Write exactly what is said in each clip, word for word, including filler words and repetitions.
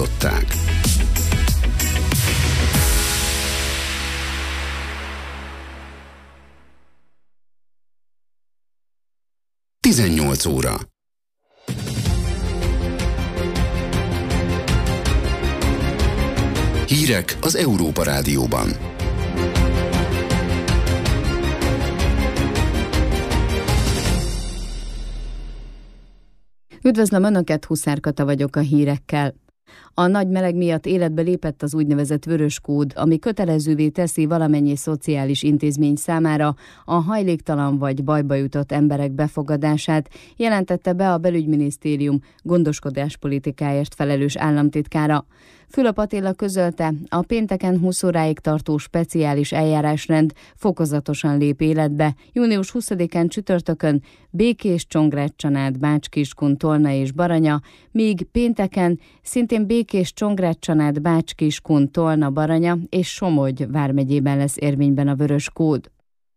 hallották. tizennyolc óra. Hírek az Európa Rádióban. Üdvözlöm Önöket, Huszár Kata vagyok a hírekkel. A nagy meleg miatt életbe lépett az úgynevezett vörös kód, ami kötelezővé teszi valamennyi szociális intézmény számára a hajléktalan vagy bajba jutott emberek befogadását, jelentette be a Belügyminisztérium gondoskodáspolitikáért felelős államtitkára. Fülöp Attila közölte, a pénteken húsz óráig tartó speciális eljárásrend fokozatosan lép életbe. június huszadikán csütörtökön Békés, Csongrád, Csanád, Bács-Kiskun, Tolna és Baranya, míg pénteken szintén Békés, Csongrád, Csanád, Bács-Kiskun, Tolna, Baranya és Somogy vármegyében lesz érvényben a vörös kód.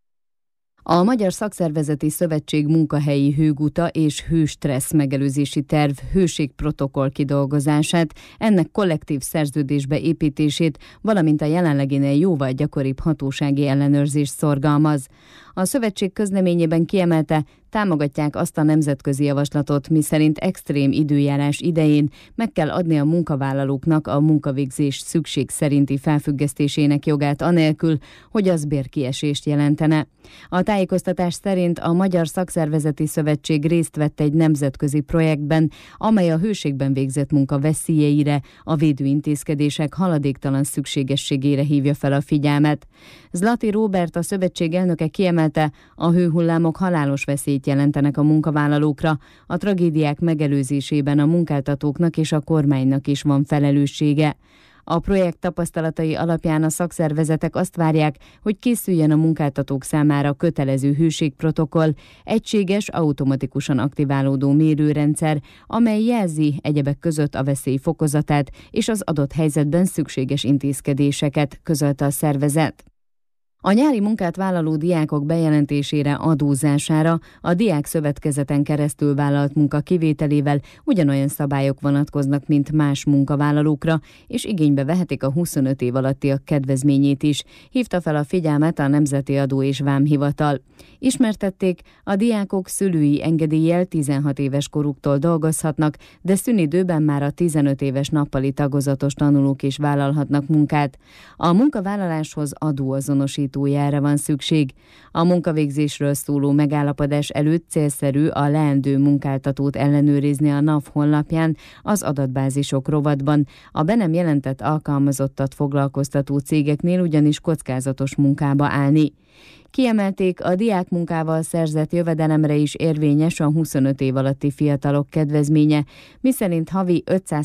A Magyar Szakszervezeti Szövetség munkahelyi hőguta és hőstressz megelőzési terv hőségprotokoll kidolgozását, ennek kollektív szerződésbe építését, valamint a jelenleginél jóval gyakoribb hatósági ellenőrzést szorgalmaz. A szövetség közleményében kiemelte, támogatják azt a nemzetközi javaslatot, miszerint extrém időjárás idején meg kell adni a munkavállalóknak a munkavégzés szükség szerinti felfüggesztésének jogát anélkül, hogy az bérkiesést jelentene. A tájékoztatás szerint a Magyar Szakszervezeti Szövetség részt vett egy nemzetközi projektben, amely a hőségben végzett munka veszélyeire, a védőintézkedések haladéktalan szükségességére hívja fel a figyelmet. Zlati Róbert, a szövetség elnöke kiemelte, a hőhullámok halálos veszélyt jelentenek a munkavállalókra, a tragédiák megelőzésében a munkáltatóknak és a kormánynak is van felelőssége. A projekt tapasztalatai alapján a szakszervezetek azt várják, hogy készüljön a munkáltatók számára kötelező hőségprotokoll, egységes, automatikusan aktiválódó mérőrendszer, amely jelzi egyebek között a veszély fokozatát és az adott helyzetben szükséges intézkedéseket, közölte a szervezet. A nyári munkát vállaló diákok bejelentésére, adózására a diák szövetkezeten keresztül vállalt munka kivételével ugyanolyan szabályok vonatkoznak, mint más munkavállalókra, és igénybe vehetik a huszonöt év alattiak kedvezményét is, hívta fel a figyelmet a Nemzeti Adó és Vámhivatal. Ismertették, a diákok szülői engedéllyel tizenhat éves koruktól dolgozhatnak, de szünidőben már a tizenöt éves nappali tagozatos tanulók is vállalhatnak munkát. A munkavállaláshoz adóazonosítójára van szükség. A munkavégzésről szóló megállapodás előtt célszerű a leendő munkáltatót ellenőrizni a NAV honlapján, az adatbázisok rovatban. A be nem jelentett alkalmazottat foglalkoztató cégeknél ugyanis kockázatos munkába állni. Kiemelték, a diákmunkával szerzett jövedelemre is érvényes a huszonöt év alatti fiatalok kedvezménye, miszerint havi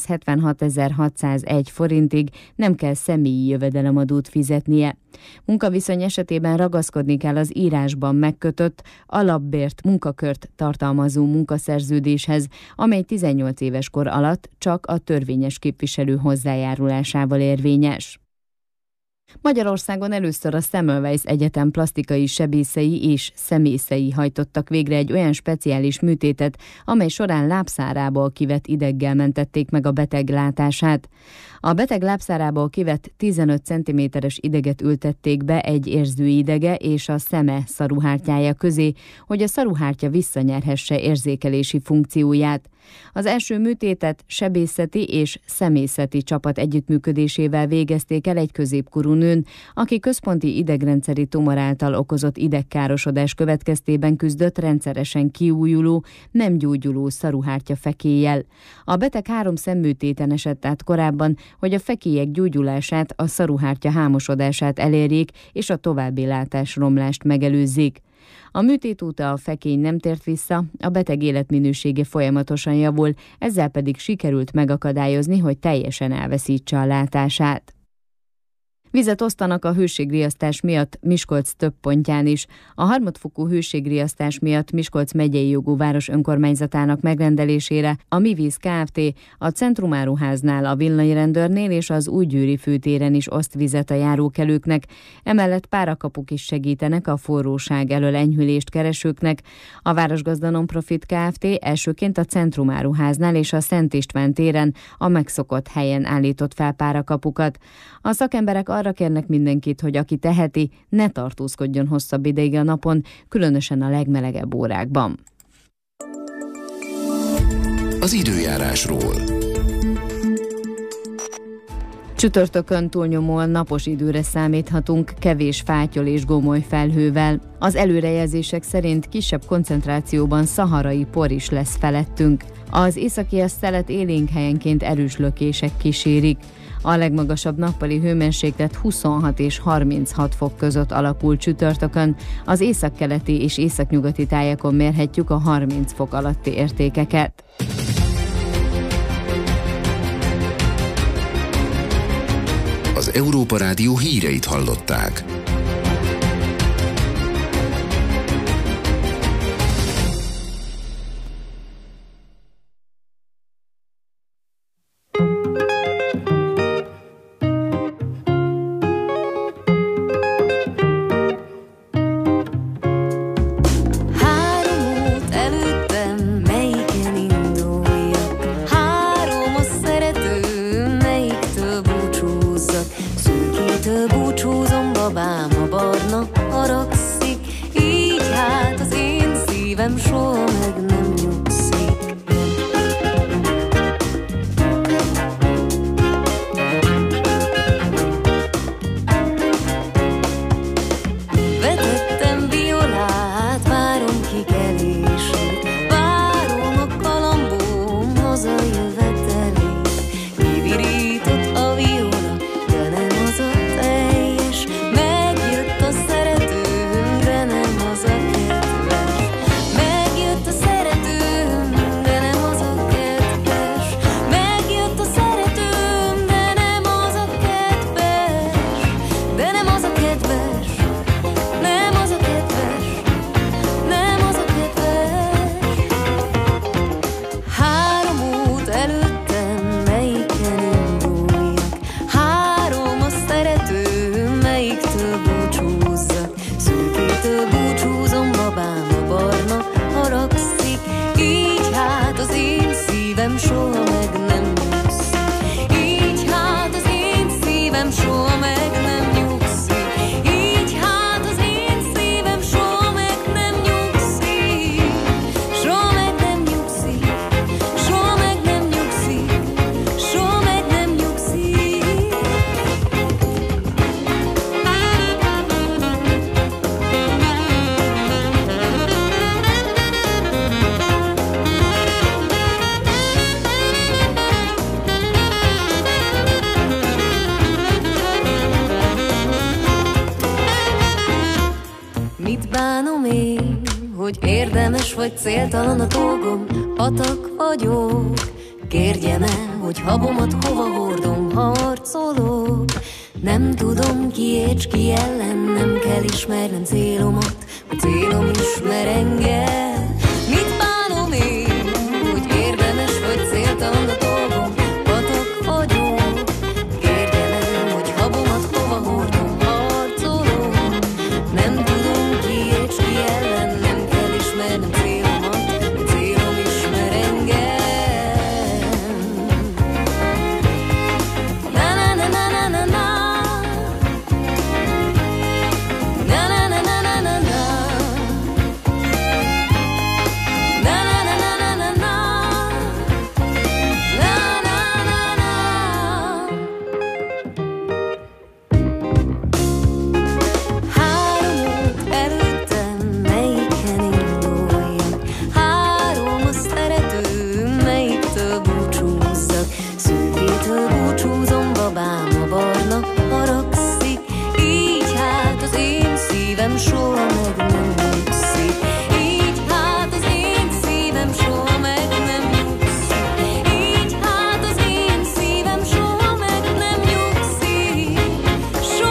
ötszázhetvenhatezer-hatszázegy forintig nem kell személyi jövedelemadót fizetnie. Munkaviszony esetében ragaszkodni kell az írásban megkötött, alapbért munkakört tartalmazó munkaszerződéshez, amely tizennyolc éves kor alatt csak a törvényes képviselő hozzájárulásával érvényes. Magyarországon először a Semmelweis Egyetem plastikai sebészei és szemészei hajtottak végre egy olyan speciális műtétet, amely során lábszárából kivett ideggel mentették meg a beteg látását. A beteg lábszárából kivett tizenöt centiméteres ideget ültették be egy érzőidege és a szeme szaruhártyája közé, hogy a szaruhártya visszanyerhesse érzékelési funkcióját. Az első műtétet sebészeti és szemészeti csapat együttműködésével végezték el egy középkorú nőn, aki központi idegrendszeri tumor által okozott idegkárosodás következtében küzdött rendszeresen kiújuló, nem gyógyuló szaruhártya fekéllyel. A beteg három szemműtéten esett át korábban, hogy a fekélyek gyógyulását, a szaruhártya hámosodását elérjék és a további látásromlást megelőzzék. A műtét óta a fekély nem tért vissza, a beteg életminősége folyamatosan javul, ezzel pedig sikerült megakadályozni, hogy teljesen elveszítse a látását. Vizet osztanak a hőségriasztás miatt Miskolc több pontján is. A harmadfokú hőségriasztás miatt Miskolc megyei jogú város önkormányzatának megrendelésére a Mi Víz Kft. A Centrumáruháznál, a villanyrendőrnél és az Újgyőri főtéren is oszt vizet a járókelőknek. Emellett párakapuk is segítenek a forróság elől enyhülést keresőknek. A Városgazda Non-Profit Kft. Elsőként a Centrumáruháznál és a Szent István téren a megszokott helyen állított fel párakapukat. A szakemberek arra kérnek mindenkit, hogy aki teheti, ne tartózkodjon hosszabb ideig a napon, különösen a legmelegebb órákban. Az időjárásról. Csütörtökön túlnyomóan napos időre számíthatunk, kevés fátyol és gomoly felhővel. Az előrejelzések szerint kisebb koncentrációban szaharai por is lesz felettünk. Az északias szelet élénk helyenként erős lökések kísérik. A legmagasabb nappali hőmérséklet huszonhat és harminchat fok között alakul csütörtökön, az északkeleti és északnyugati tájakon mérhetjük a harminc fok alatti értékeket. Az Európa Rádió híreit hallották. Vagy céltalan a dolgom, patak vagyok. Kérjem el, hogy habomat hova hordom, harcolok. Nem tudom kiét, ki ellen, nem kell ismernem célomat, a célom ismer engem. Mit bánom én, hogy érdemes vagy céltalan a dolgom, patak vagyok. Kérjem el, hogy habomat hova hordom, harcolok. Nem tudom kiét, ki ellen, nem kell ismernem célomat. Soha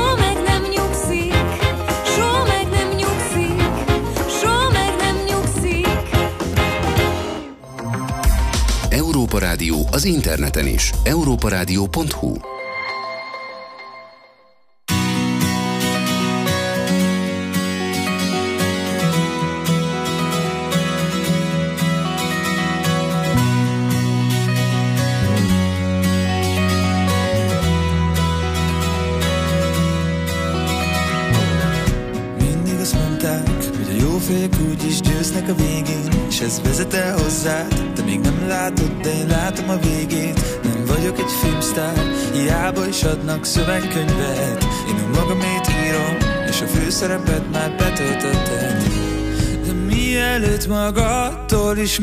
az interneten is. európarádió pont hu. Úgyis győznek a végén, és ez vezet el hozzád. Te még nem látod, de én látom a végét. Nem vagyok egy filmsztár, hiába is adnak szövegkönyvet. Én önmagamét írom, és a főszerepet már betöltötted. De mielőtt magadtól is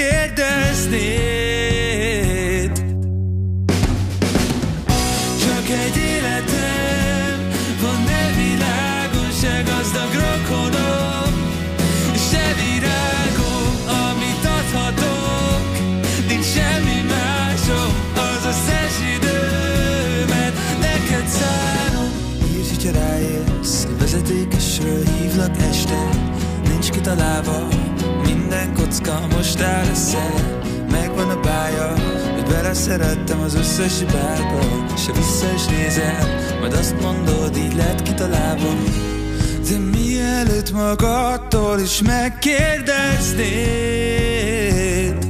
megkérdeznéd, csak egy életem van, ne világon se gazdag rokonom, se virágom, amit adhatok, nincs semmi másom, az összes időmet neked szánom. Írj, hogyha ráérsz, a vezetékesről hívlak este, nincs kitalálva, minden kocka most áll össze. Megvan a bája, hogy beleszerettem az összes hibába, se vissza is nézem, majd azt mondod, így lett kitalálva. De mielőtt magadtól is megkérdeznéd,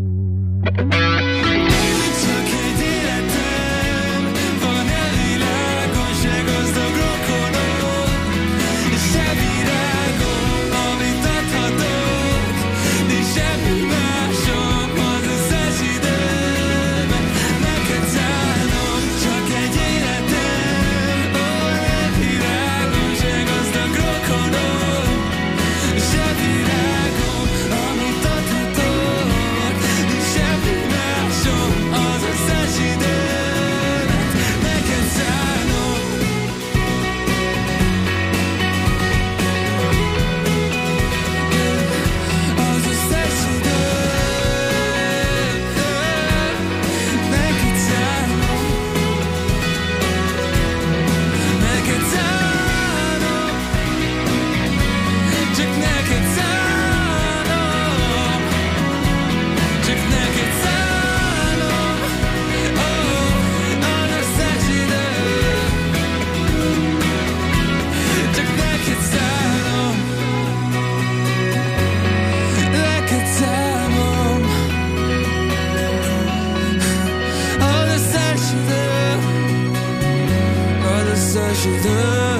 csak egy életem van, elvilágon se gazdag rokonom, és se virágom, amit adhatok, nincs semmi másom, az összes időmet neked szánom. Csak egy életem van, elvilágon se gazdag rokonom, se virágom, amit adhatok, nincs semmi másom, az összes időmet neked szánom. Az összes időmet neked szánom. Neked szánom. Csak neked szánom. Csak neked szánom. Oh, az összes idő. Csak neked szánom. Neked szánom. Az összes idő. Az összes idő.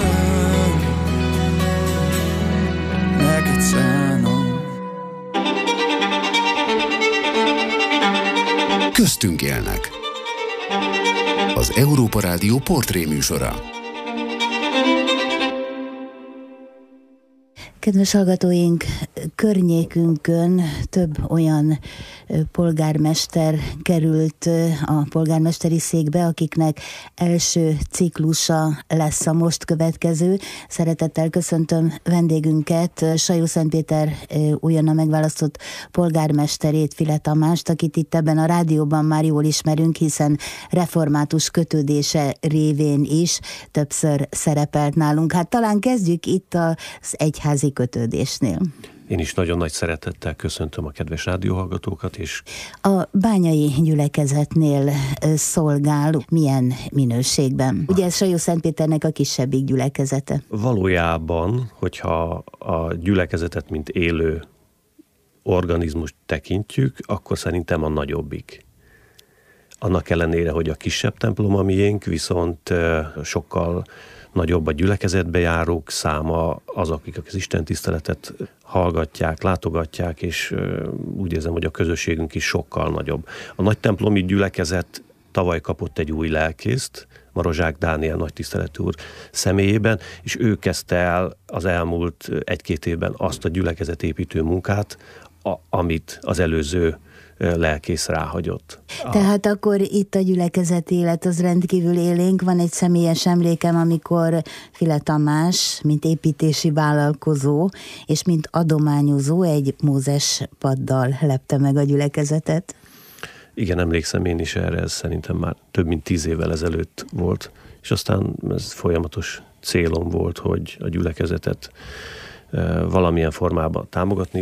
Neked szánom. Köztünk élnek. Az Európa Rádió portréműsora. Kedves hallgatóink, környékünkön több olyan polgármester került a polgármesteri székbe, akiknek első ciklusa lesz a most következő. Szeretettel köszöntöm vendégünket, Sajó-Szentpéter újonnan megválasztott polgármesterét, File Tamást, akit itt ebben a rádióban már jól ismerünk, hiszen református kötődése révén is többször szerepelt nálunk. Hát talán kezdjük itt az egyházi kötődésnél. Én is nagyon nagy szeretettel köszöntöm a kedves rádióhallgatókat, és a bányai gyülekezetnél szolgál milyen minőségben? Ugye ez Sajó-Szentpéternek a kisebbik gyülekezete. Valójában, hogyha a gyülekezetet mint élő organizmust tekintjük, akkor szerintem a nagyobbik. Annak ellenére, hogy a kisebb templom a miénk, viszont sokkal nagyobb a gyülekezetbe járók száma, azok, akik az istentiszteletet hallgatják, látogatják, és úgy érzem, hogy a közösségünk is sokkal nagyobb. A nagy templomi gyülekezet tavaly kapott egy új lelkészt, Marozsák Dániel nagytiszteletű úr személyében, és ő kezdte el az elmúlt egy-két évben azt a gyülekezetépítő munkát, a, amit az előző lelkész ráhagyott. Tehát akkor itt a gyülekezet élet az rendkívül élénk. Van egy személyes emlékem, amikor File Tamás, mint építési vállalkozó, és mint adományozó egy Mózes paddal lepte meg a gyülekezetet. Igen, emlékszem én is erre, ez szerintem már több mint tíz évvel ezelőtt volt, és aztán ez folyamatos célom volt, hogy a gyülekezetet valamilyen formában támogatni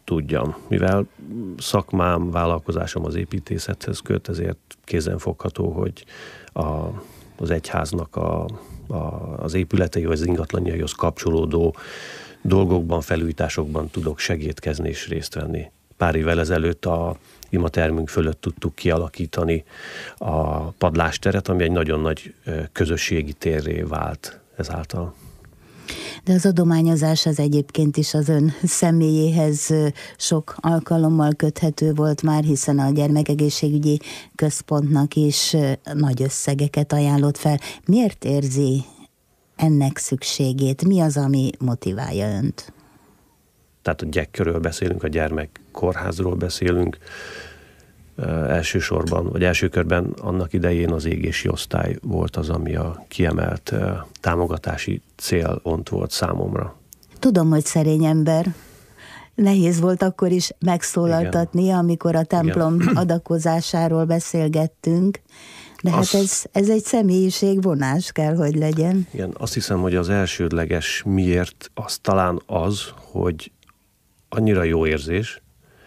tudjam. Mivel szakmám, vállalkozásom az építészethez köt, ezért kézenfogható, hogy a, az egyháznak a, a, az épületei vagy az ingatlanjaihoz kapcsolódó dolgokban, felújításokban tudok segítkezni és részt venni. Pár évvel ezelőtt a imatermünk fölött tudtuk kialakítani a padlásteret, ami egy nagyon nagy közösségi térré vált ezáltal. De az adományozás az egyébként is az ön személyéhez sok alkalommal köthető volt már, hiszen a Gyermekegészségügyi Központnak is nagy összegeket ajánlott fel. Miért érzi ennek szükségét? Mi az, ami motiválja önt? Tehát a gyekkről beszélünk, a gyermekkórházról beszélünk. Elsősorban, vagy első körben annak idején az égési osztály volt az, ami a kiemelt támogatási célpont volt számomra. Tudom, hogy szerény ember. Nehéz volt akkor is megszólaltatni, igen, amikor a templom igen. adakozásáról beszélgettünk, de hát ez, ez egy személyiségvonás kell, hogy legyen. Igen, azt hiszem, hogy az elsődleges miért az talán az, hogy annyira jó érzés,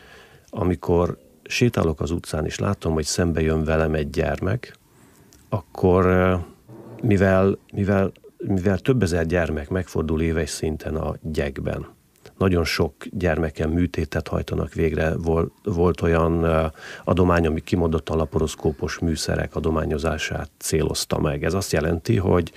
amikor sétálok az utcán, és látom, hogy szembe jön velem egy gyermek, akkor mivel, mivel, mivel több ezer gyermek megfordul éves szinten a gyekben, nagyon sok gyermeken műtétet hajtanak végre, volt, volt olyan adomány, ami kimondottan laparoszkópos műszerek adományozását célozta meg. Ez azt jelenti, hogy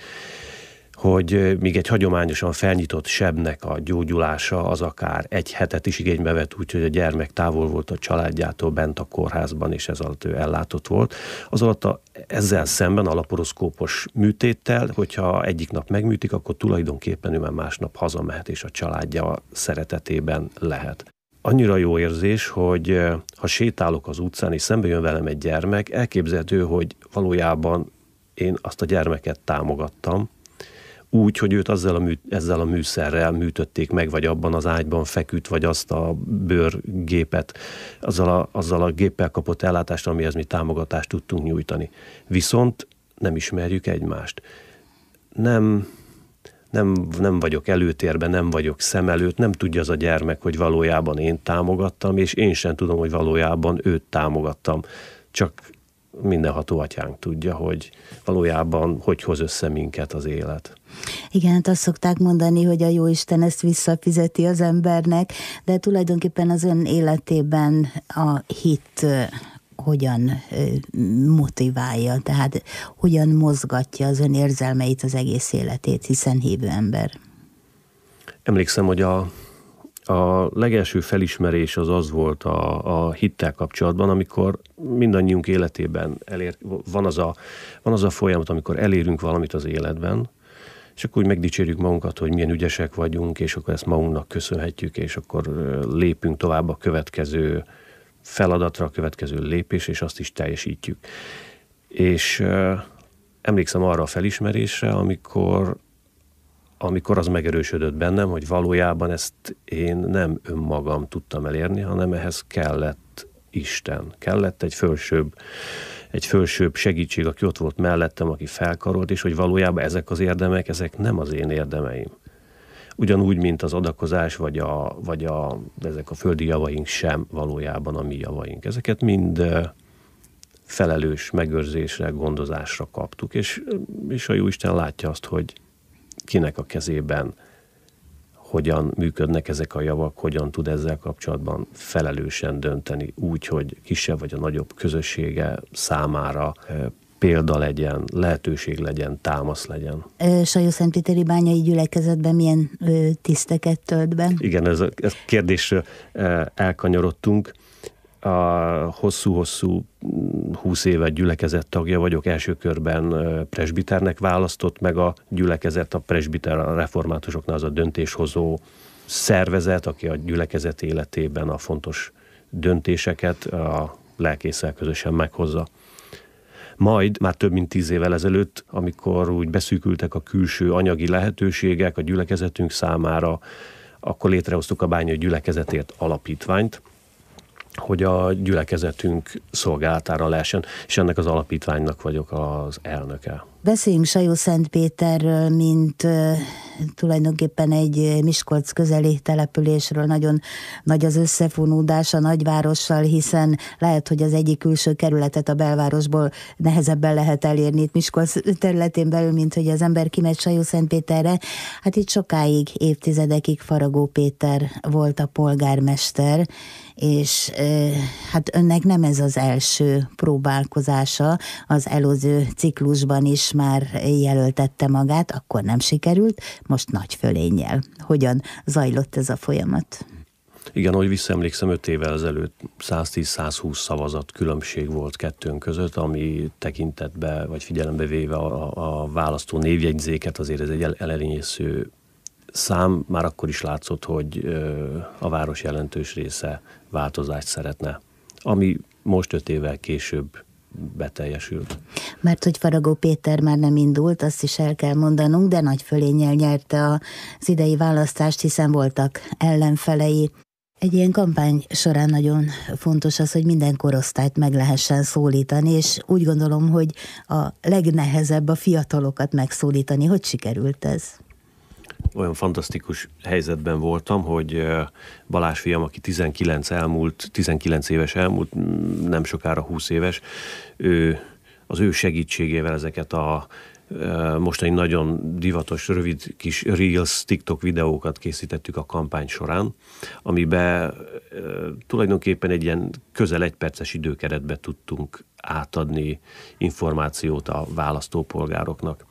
hogy míg egy hagyományosan felnyitott sebnek a gyógyulása az akár egy hetet is igénybe vett, úgyhogy a gyermek távol volt a családjától bent a kórházban, és ez alatt ő ellátott volt. Az alatt a, ezzel szemben a laparoszkópos műtéttel, hogyha egyik nap megműtik, akkor tulajdonképpen ő már másnap hazamehet, és a családja szeretetében lehet. Annyira jó érzés, hogy ha sétálok az utcán, és szembe jön velem egy gyermek, elképzelhető, hogy valójában én azt a gyermeket támogattam, úgy, hogy őt azzal a mű, ezzel a műszerrel műtötték meg, vagy abban az ágyban feküdt, vagy azt a bőrgépet, azzal a, azzal a géppel kapott ellátást, amihez mi támogatást tudtunk nyújtani. Viszont nem ismerjük egymást. Nem, nem, nem vagyok előtérben, nem vagyok szem előtt, nem tudja az a gyermek, hogy valójában én támogattam, és én sem tudom, hogy valójában őt támogattam. Csak mindenható atyánk tudja, hogy valójában hogy hoz össze minket az élet. Igen, hát azt szokták mondani, hogy a Jóisten ezt visszafizeti az embernek, de tulajdonképpen az ön életében a hit hogyan motiválja, tehát hogyan mozgatja az ön érzelmeit, az egész életét, hiszen hívő ember. Emlékszem, hogy a A legelső felismerés az az volt a, a hittel kapcsolatban, amikor mindannyiunk életében elér, van, az a, van az a folyamat, amikor elérünk valamit az életben, és akkor úgy megdicsérjük magunkat, hogy milyen ügyesek vagyunk, és akkor ezt magunknak köszönhetjük, és akkor lépünk tovább a következő feladatra, a következő lépés, és azt is teljesítjük. És uh, emlékszem arra a felismerésre, amikor amikor az megerősödött bennem, hogy valójában ezt én nem önmagam tudtam elérni, hanem ehhez kellett Isten. Kellett egy fölsőbb, egy fölsőbb segítség, aki ott volt mellettem, aki felkarolt, és hogy valójában ezek az érdemek, ezek nem az én érdemeim. Ugyanúgy, mint az adakozás, vagy, a, vagy a, ezek a földi javaink sem valójában a mi javaink. Ezeket mind felelős megőrzésre, gondozásra kaptuk, és, és a Jóisten látja azt, hogy kinek a kezében hogyan működnek ezek a javak, hogyan tud ezzel kapcsolatban felelősen dönteni úgy, hogy kisebb vagy a nagyobb közössége számára példa legyen, lehetőség legyen, támasz legyen. Sajószentpéteri Bányai Gyülekezetben milyen tiszteket tölt be? Igen, ez a ez kérdésről elkanyarodtunk. A hosszú-hosszú húsz évet gyülekezet tagja vagyok, első körben presbiternek választott meg a gyülekezet, a presbiter a reformátusoknál az a döntéshozó szervezet, aki a gyülekezet életében a fontos döntéseket a lelkésszel közösen meghozza. Majd már több mint tíz évvel ezelőtt, amikor úgy beszűkültek a külső anyagi lehetőségek a gyülekezetünk számára, akkor létrehoztuk a Bányai Gyülekezetért alapítványt, hogy a gyülekezetünk szolgálatára lehessen, és ennek az alapítványnak vagyok az elnöke. Beszéljünk Sajószentpéterről, mint tulajdonképpen egy Miskolc közeli településről, nagyon nagy az összefonódás a nagyvárossal, hiszen lehet, hogy az egyik külső kerületet a belvárosból nehezebben lehet elérni itt Miskolc területén belül, mint hogy az ember kimegy Sajó-Szentpéterre. Hát itt sokáig, évtizedekig Faragó Péter volt a polgármester, és hát önnek nem ez az első próbálkozása, az előző ciklusban is már jelöltette magát, akkor nem sikerült, most nagy fölénnyel. Hogyan zajlott ez a folyamat? Igen, ahogy visszaemlékszem, öt évvel ezelőtt száztíz-százhúsz szavazat különbség volt kettőnk között, ami tekintetbe, vagy figyelembe véve a, a választó névjegyzéket, azért ez egy elerényésző szám. Már akkor is látszott, hogy a város jelentős része változást szeretne, ami most öt évvel később beteljesült. Mert hogy Faragó Péter már nem indult, azt is el kell mondanunk, de nagy fölénnyel nyerte az idei választást, hiszen voltak ellenfelei. Egy ilyen kampány során nagyon fontos az, hogy minden korosztályt meg lehessen szólítani, és úgy gondolom, hogy a legnehezebb a fiatalokat megszólítani. Hogy sikerült ez? Olyan fantasztikus helyzetben voltam, hogy Balázs fiam, aki tizenkilenc elmúlt, tizenkilenc éves elmúlt, nem sokára húsz éves, ő, az ő segítségével ezeket a mostani nagyon divatos, rövid kis Reels, TikTok videókat készítettük a kampány során, amiben tulajdonképpen egy ilyen közel egyperces időkeretbe tudtunk átadni információt a választópolgároknak.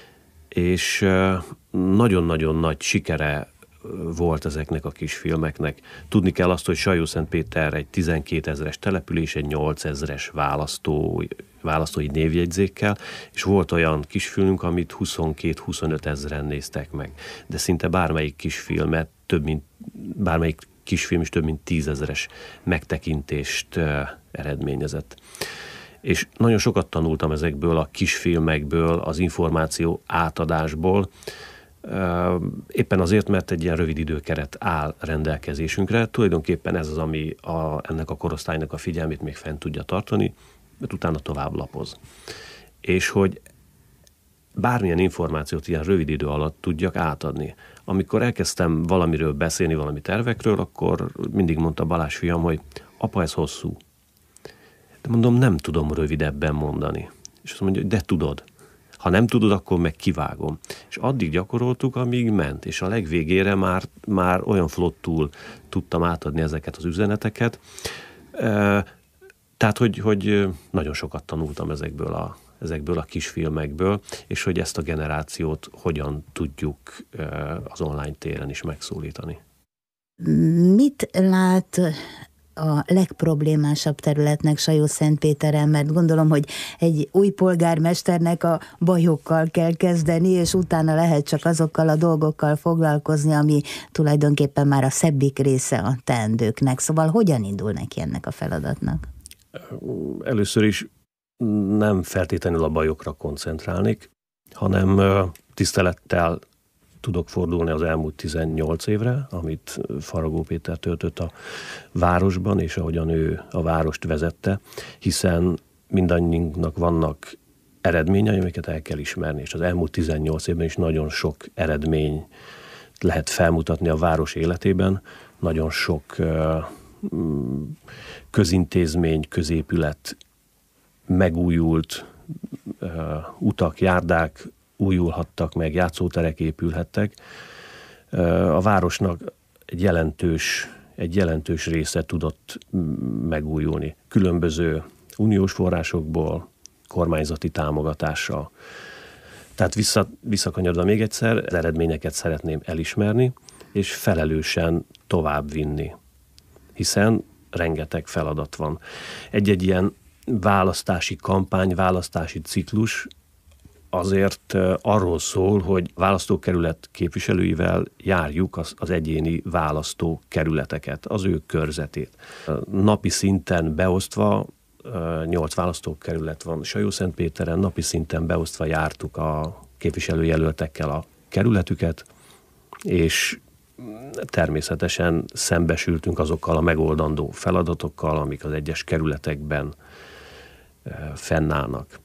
És nagyon-nagyon nagy sikere volt ezeknek a kis filmeknek. Tudni kell azt, hogy Sajó-Szentpéter egy tizenkétezres település, egy nyolcezres választó, választói névjegyzékkel, és volt olyan kisfilmünk, amit huszonkét-huszonöt ezren néztek meg. De szinte bármelyik kisfilmet, több mint, bármelyik kisfilm is több mint tízezres megtekintést uh, eredményezett. És nagyon sokat tanultam ezekből a kisfilmekből, az információ átadásból, éppen azért, mert egy ilyen rövid időkeret áll rendelkezésünkre. Tulajdonképpen ez az, ami a, ennek a korosztálynak a figyelmét még fent tudja tartani, mert utána tovább lapoz. És hogy bármilyen információt ilyen rövid idő alatt tudjak átadni. Amikor elkezdtem valamiről beszélni, valami tervekről, akkor mindig mondta Balázs fiam, hogy apa, ez hosszú. De mondom, nem tudom rövidebben mondani. És azt mondja, hogy de tudod. Ha nem tudod, akkor meg kivágom. És addig gyakoroltuk, amíg ment. És a legvégére már, már olyan flottul tudtam átadni ezeket az üzeneteket. Tehát, hogy, hogy nagyon sokat tanultam ezekből a, ezekből a kisfilmekből, és hogy ezt a generációt hogyan tudjuk az online téren is megszólítani. Mit lát a legproblémásabb területnek Sajó-Szentpéteren, mert gondolom, hogy egy új polgármesternek a bajokkal kell kezdeni, és utána lehet csak azokkal a dolgokkal foglalkozni, ami tulajdonképpen már a szebbik része a teendőknek. Szóval hogyan indul neki ennek a feladatnak? Először is nem feltétlenül a bajokra koncentrálnék, hanem tisztelettel tudok fordulni az elmúlt tizennyolc évre, amit Faragó Péter töltött a városban, és ahogyan ő a várost vezette, hiszen mindannyiunknak vannak eredményei, amiket el kell ismerni, és az elmúlt tizennyolc évben is nagyon sok eredmény lehet felmutatni a város életében, nagyon sok közintézmény, középület megújult, utak, járdák újulhattak meg, játszóterek épülhettek. A városnak egy jelentős, egy jelentős része tudott megújulni. Különböző uniós forrásokból, kormányzati támogatással. Tehát vissza, visszakanyarodva még egyszer, az eredményeket szeretném elismerni, és felelősen továbbvinni. Hiszen rengeteg feladat van. Egy-egy ilyen választási kampány, választási ciklus azért arról szól, hogy választókerület képviselőivel járjuk az, az egyéni választókerületeket, az ő körzetét. Napi szinten beosztva, nyolc választókerület van Sajó-Szentpéteren, napi szinten beosztva jártuk a képviselőjelöltekkel a kerületüket, és természetesen szembesültünk azokkal a megoldandó feladatokkal, amik az egyes kerületekben fennállnak.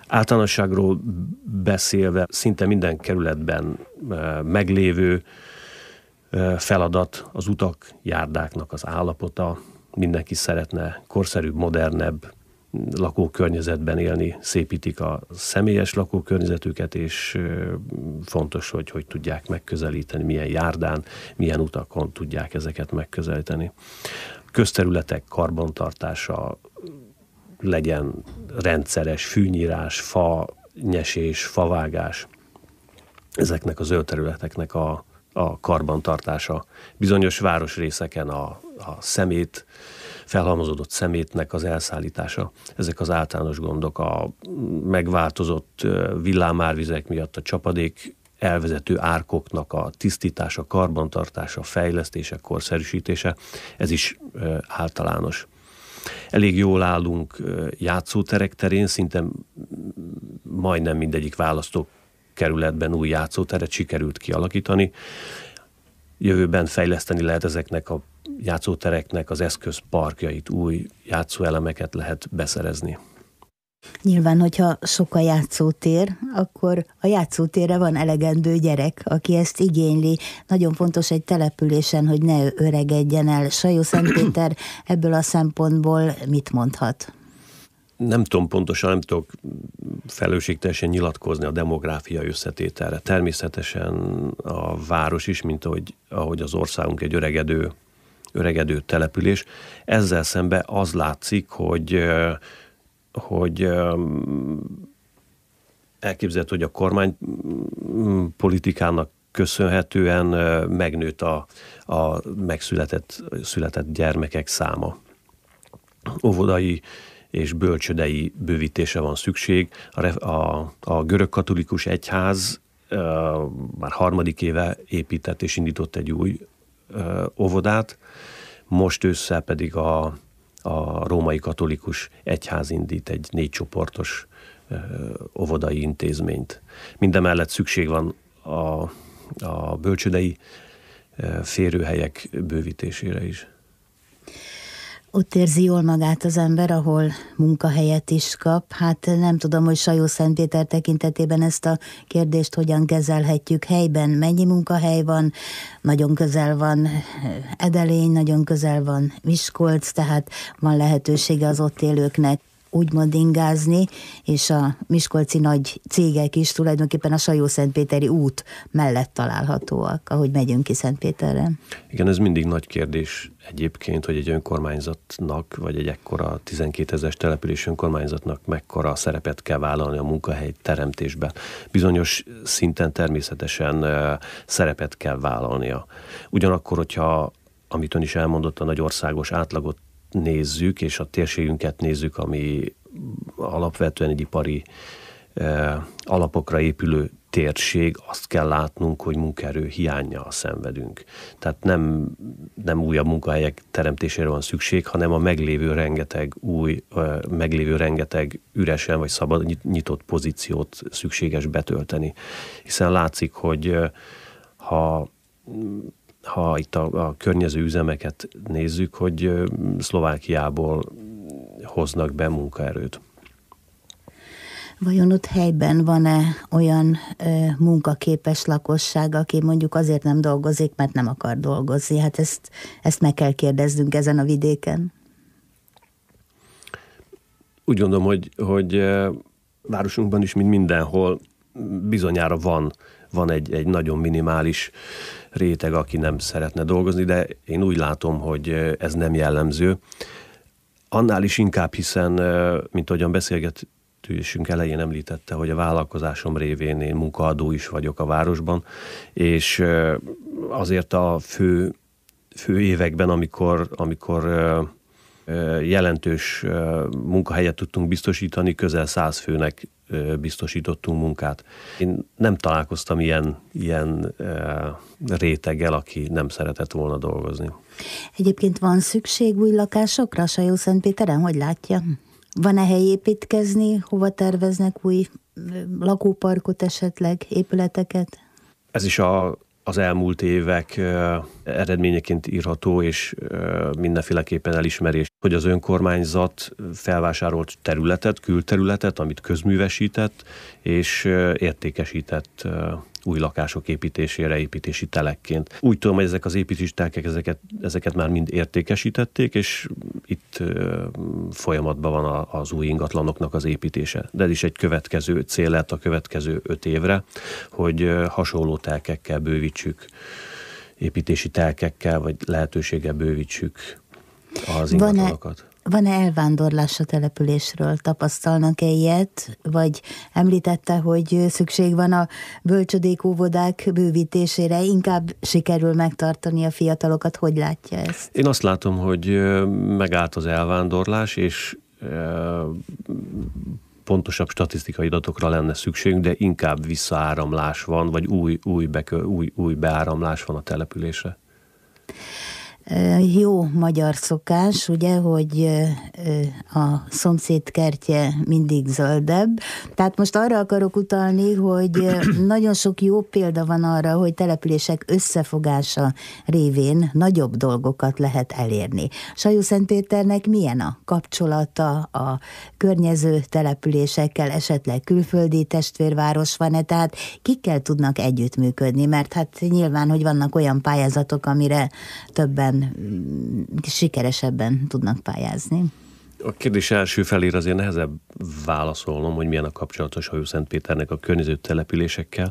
Általánosságról beszélve szinte minden kerületben meglévő feladat az utak, járdáknak az állapota. Mindenki szeretne korszerűbb, modernebb lakókörnyezetben élni, szépítik a személyes lakókörnyezetüket, és fontos, hogy hogy tudják megközelíteni, milyen járdán, milyen utakon tudják ezeket megközelíteni. Közterületek karbantartása, legyen rendszeres fűnyírás, fa nyesés, favágás, ezeknek a zöld területeknek a, a karbantartása. Bizonyos városrészeken a, a szemét, felhalmozódott szemétnek az elszállítása. Ezek az általános gondok, a megváltozott villámárvizek miatt a csapadék elvezető árkoknak a tisztítása, karbantartása, fejlesztése, korszerűsítése, ez is általános. Elég jól állunk játszóterek terén, szinte majdnem mindegyik választókerületben új játszóteret sikerült kialakítani. Jövőben fejleszteni lehet ezeknek a játszótereknek az eszközparkjait, új játszóelemeket lehet beszerezni. Nyilván, hogyha sok a játszótér, akkor a játszótérre van elegendő gyerek, aki ezt igényli. Nagyon fontos egy településen, hogy ne öregedjen el. Sajó-Szentpéter ebből a szempontból mit mondhat? Nem tudom pontosan, nem tudok felelősségteljesen nyilatkozni a demográfiai összetételre. Természetesen a város is, mint ahogy, ahogy az országunk egy öregedő, öregedő település. Ezzel szemben az látszik, hogy hogy elképzelhető, hogy a kormánypolitikának köszönhetően megnőtt a, a megszületett született gyermekek száma. Óvodai és bölcsődei bővítése van szükség. A, a, a görögkatolikus egyház már harmadik éve épített és indított egy új óvodát, most ősszel pedig a a római katolikus egyház indít egy négy csoportos ö, óvodai intézményt. Mindemellett szükség van a, a bölcsődei ö, férőhelyek bővítésére is. Ott érzi jól magát az ember, ahol munkahelyet is kap. Hát nem tudom, hogy Sajó-Szentpéter tekintetében ezt a kérdést hogyan kezelhetjük. Helyben mennyi munkahely van? Nagyon közel van Edelény, nagyon közel van Miskolc, tehát van lehetősége az ott élőknek úgymond ingázni, és a miskolci nagy cégek is tulajdonképpen a Sajó-Szentpéteri út mellett találhatóak, ahogy megyünk ki Szentpéterre. Igen, ez mindig nagy kérdés egyébként, hogy egy önkormányzatnak, vagy egy ekkora tizenkétezres település önkormányzatnak mekkora szerepet kell vállalni a munkahely teremtésben. Bizonyos szinten természetesen szerepet kell vállalnia. Ugyanakkor, hogyha, amit ön is elmondott, a nagy országos átlagot nézzük, és a térségünket nézzük, ami alapvetően egy ipari eh, alapokra épülő térség, azt kell látnunk, hogy munkaerő hiánnyal szenvedünk. Tehát nem, nem újabb munkahelyek teremtésére van szükség, hanem a meglévő rengeteg új, eh, meglévő rengeteg üresen vagy szabad nyitott pozíciót szükséges betölteni. Hiszen látszik, hogy eh, ha ha itt a, a környező üzemeket nézzük, hogy Szlovákiából hoznak be munkaerőt. Vajon ott helyben van-e olyan ö, munkaképes lakosság, aki mondjuk azért nem dolgozik, mert nem akar dolgozni? Hát ezt, ezt meg kell kérdeznünk ezen a vidéken. Úgy gondolom, hogy, hogy városunkban is, mint mindenhol, bizonyára van, van egy, egy nagyon minimális réteg, aki nem szeretne dolgozni, de én úgy látom, hogy ez nem jellemző. Annál is inkább, hiszen, mint ahogyan beszélgetésünk elején említette, hogy a vállalkozásom révén én munkaadó is vagyok a városban, és azért a fő, fő években, amikor, amikor jelentős munkahelyet tudtunk biztosítani, közel száz főnek biztosítottunk munkát. Én nem találkoztam ilyen, ilyen réteggel, aki nem szeretett volna dolgozni. Egyébként van szükség új lakásokra Sajó-Szentpéteren? Hogy látja? Van-e hely építkezni? Hova terveznek új lakóparkot esetleg, épületeket? Ez is a az elmúlt évek eredményeként írható, és mindenféleképpen elismerés hogy az önkormányzat felvásárolt területet, külterületet, amit közművesített, és értékesített új lakások építésére, építési telekként. Úgy tudom, hogy ezek az építési telkek, ezeket, ezeket már mind értékesítették, és itt folyamatban van az új ingatlanoknak az építése. De ez is egy következő cél lett a következő öt évre, hogy hasonló telkekkel bővítsük, építési telkekkel, vagy lehetőséggel bővítsük az ingatlanokat. Van-e elvándorlás a településről? Tapasztalnak-e ilyet? Vagy említette, hogy szükség van a bölcsödék-óvodák bővítésére, inkább sikerül megtartani a fiatalokat? Hogy látja ezt? Én azt látom, hogy megállt az elvándorlás, és pontosabb statisztikai adatokra lenne szükségünk, de inkább visszaáramlás van, vagy új, új, bekö, új, új beáramlás van a településre. Jó magyar szokás, ugye, hogy a szomszéd kertje mindig zöldebb. Tehát most arra akarok utalni, hogy nagyon sok jó példa van arra, hogy települések összefogása révén nagyobb dolgokat lehet elérni. Sajó-Szentpéternek milyen a kapcsolata a környező településekkel, esetleg külföldi testvérváros van-e, tehát kikkel tudnak együttműködni, mert hát nyilván, hogy vannak olyan pályázatok, amire többen sikeresebben tudnak pályázni. A kérdés első felére azért nehezebb válaszolnom, hogy milyen a kapcsolata Sajó-Szentpéternek a környező településekkel.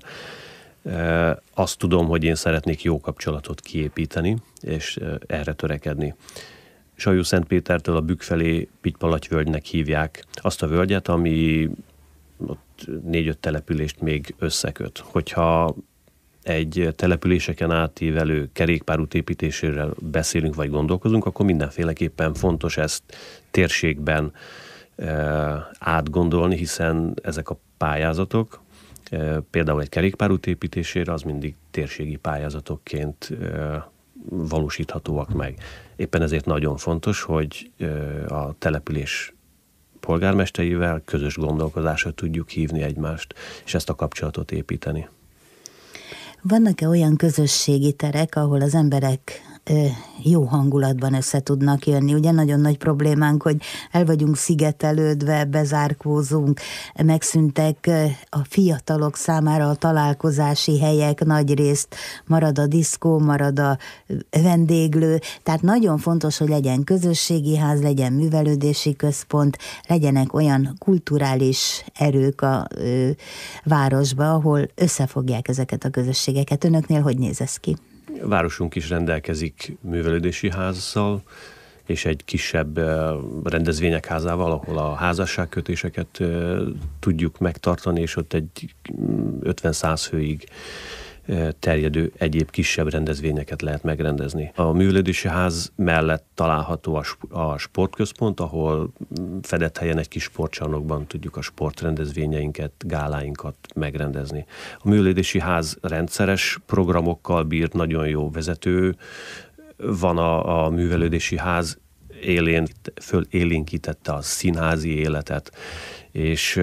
Azt tudom, hogy én szeretnék jó kapcsolatot kiépíteni, és erre törekedni. Sajó-Szentpétertől a Bükk felé Pitypalaty-völgynek hívják azt a völgyet, ami ott négy-öt települést még összeköt. Hogyha egy településeken átívelő kerékpárút építéséről beszélünk vagy gondolkozunk, akkor mindenféleképpen fontos ezt térségben e, átgondolni, hiszen ezek a pályázatok, e, például egy kerékpárút építésére, az mindig térségi pályázatokként e, valósíthatóak meg. Éppen ezért nagyon fontos, hogy e, a település polgármesterével közös gondolkozásra tudjuk hívni egymást, és ezt a kapcsolatot építeni. Vannak-e olyan közösségi terek, ahol az emberek jó hangulatban össze tudnak jönni? Ugye nagyon nagy problémánk, hogy el vagyunk szigetelődve, bezárkózunk, megszűntek a fiatalok számára a találkozási helyek, nagyrészt marad a diszkó, marad a vendéglő, tehát nagyon fontos, hogy legyen közösségi ház, legyen művelődési központ, legyenek olyan kulturális erők a ö, városba, ahol összefogják ezeket a közösségeket. Önöknél hogy néz ez ki? A városunk is rendelkezik művelődési házzal, és egy kisebb rendezvények házával, ahol a házasságkötéseket tudjuk megtartani, és ott egy ötven-száz főig terjedő egyéb kisebb rendezvényeket lehet megrendezni. A művelődési ház mellett található a sportközpont, ahol fedett helyen egy kis sportcsarnokban tudjuk a sportrendezvényeinket, gáláinkat megrendezni. A művelődési ház rendszeres programokkal bírt, nagyon jó vezető van a, a művelődési ház, élén, föl élénkítette a színházi életet, és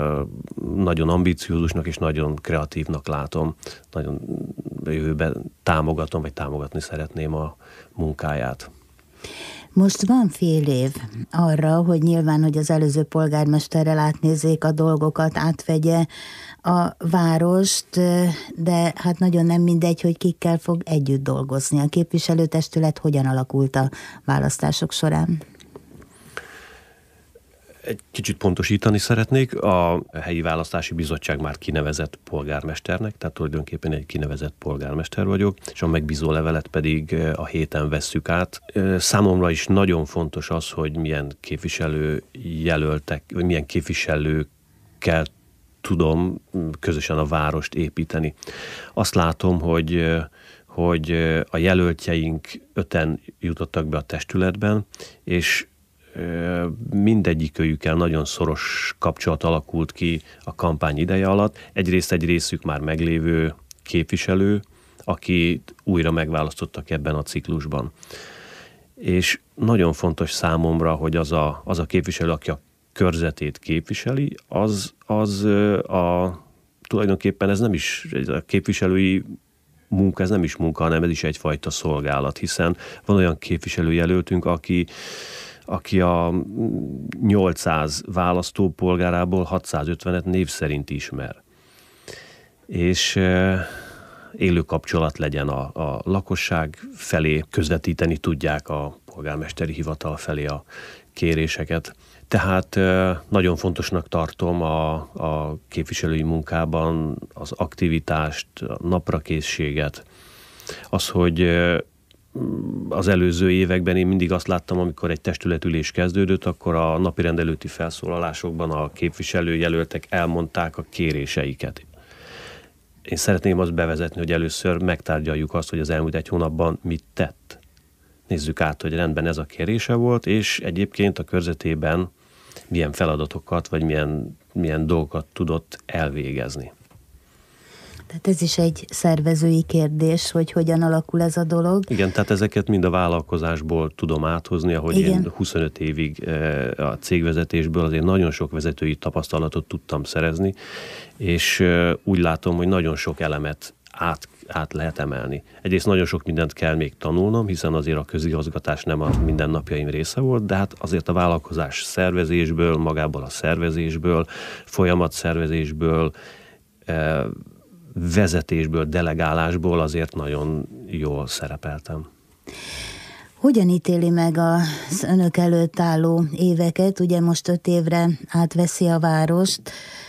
nagyon ambiciózusnak és nagyon kreatívnak látom, nagyon jövőben támogatom, vagy támogatni szeretném a munkáját. Most van fél év arra, hogy nyilván, hogy az előző polgármesterrel átnézzék a dolgokat, átvegye a várost, de hát nagyon nem mindegy, hogy kikkel fog együtt dolgozni. A képviselőtestület hogyan alakult a választások során? Egy kicsit pontosítani szeretnék. A helyi választási bizottság már kinevezett polgármesternek, tehát tulajdonképpen egy kinevezett polgármester vagyok, és a megbízó levelet pedig a héten vesszük át. Számomra is nagyon fontos az, hogy milyen képviselő jelöltek, vagy milyen képviselőkkel tudom közösen a várost építeni. Azt látom, hogy, hogy a jelöltjeink öten jutottak be a testületben, és mindegyikőjükkel nagyon szoros kapcsolat alakult ki a kampány ideje alatt. Egyrészt egy részük már meglévő képviselő, akit újra megválasztottak ebben a ciklusban. És nagyon fontos számomra, hogy az a, az a képviselő, aki a körzetét képviseli, az, az a, tulajdonképpen ez nem is, a képviselői munka, ez nem is munka, hanem ez is egyfajta szolgálat, hiszen van olyan képviselőjelöltünk, aki aki a nyolcszáz választópolgárából hatszázötvenet név szerint ismer. És élő kapcsolat legyen a, a lakosság felé, közvetíteni tudják a polgármesteri hivatal felé a kéréseket. Tehát nagyon fontosnak tartom a, a képviselői munkában az aktivitást, a naprakészséget, az, hogy az előző években én mindig azt láttam, amikor egy testületülés kezdődött, akkor a napirend előtti felszólalásokban a képviselőjelöltek elmondták a kéréseiket. Én szeretném azt bevezetni, hogy először megtárgyaljuk azt, hogy az elmúlt egy hónapban mit tett. Nézzük át, hogy rendben ez a kérése volt, és egyébként a körzetében milyen feladatokat, vagy milyen, milyen dolgokat tudott elvégezni. Tehát ez is egy szervezői kérdés, hogy hogyan alakul ez a dolog. Igen, tehát ezeket mind a vállalkozásból tudom áthozni, ahogy Igen. én huszonöt évig a cégvezetésből azért nagyon sok vezetői tapasztalatot tudtam szerezni, és úgy látom, hogy nagyon sok elemet át, át lehet emelni. Egyrészt nagyon sok mindent kell még tanulnom, hiszen azért a közigazgatás nem a mindennapjaim része volt, de hát azért a vállalkozás szervezésből, magából a szervezésből, folyamatszervezésből, vezetésből, delegálásból azért nagyon jól szerepeltem. Hogyan ítéli meg az önök előtt álló éveket? Ugye most öt évre átveszi a várost,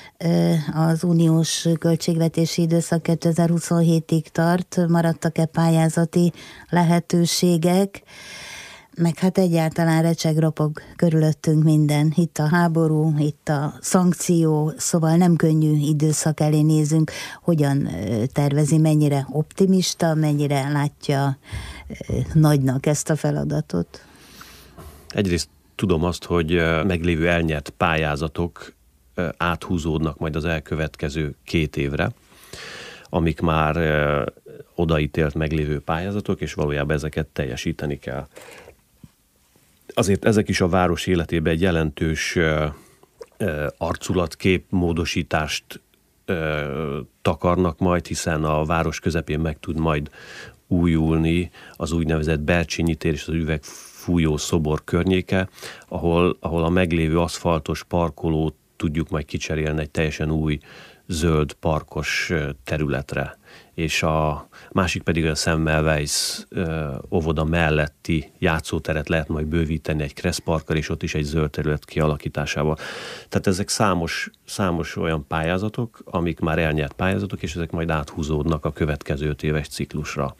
az uniós költségvetési időszak kétezer-huszonhétig tart, maradtak-e pályázati lehetőségek, meg hát egyáltalán recseg-ropog körülöttünk minden. Itt a háború, itt a szankció, szóval nem könnyű időszak elé nézünk. Hogyan tervezi, mennyire optimista, mennyire látja nagynak ezt a feladatot? Egyrészt tudom azt, hogy meglévő elnyert pályázatok áthúzódnak majd az elkövetkező két évre, amik már odaítélt meglévő pályázatok, és valójában ezeket teljesíteni kell. Azért ezek is a város életében egy jelentős arculatkép módosítást takarnak majd, hiszen a város közepén meg tud majd újulni az úgynevezett Bercsényi tér és az üvegfújó szobor környéke, ahol, ahol a meglévő aszfaltos parkolót tudjuk majd kicserélni egy teljesen új zöld parkos területre. És a másik pedig a Semmelweis óvoda melletti játszóteret lehet majd bővíteni egy kresszparkkal, és ott is egy zöld terület kialakításával. Tehát ezek számos, számos olyan pályázatok, amik már elnyert pályázatok, és ezek majd áthúzódnak a következő öt éves ciklusra.